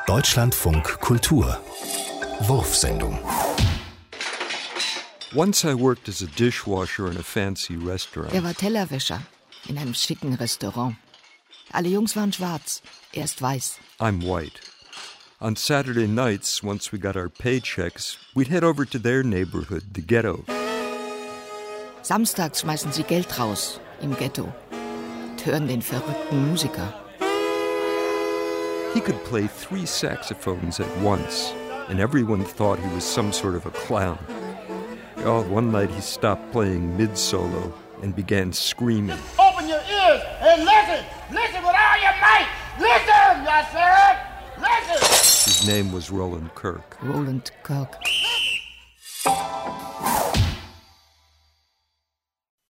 Deutschlandfunk Kultur Wurfsendung. Once I worked as a dishwasher in a fancy restaurant. Er war Tellerwäscher in einem schicken Restaurant. Alle Jungs waren schwarz, er ist weiß. I'm white. On Saturday nights, once we got our paychecks, we'd head over to their neighborhood, the ghetto. Samstags schmeißen sie Geld raus im Ghetto und hören den verrückten Musiker. He could play 3 saxophones at once, and everyone thought he was some sort of a clown. Oh, one night he stopped playing mid-solo and began screaming. Open your ears and listen! Listen with all your might! Listen, I said! Listen! His name was Roland Kirk. Roland Kirk.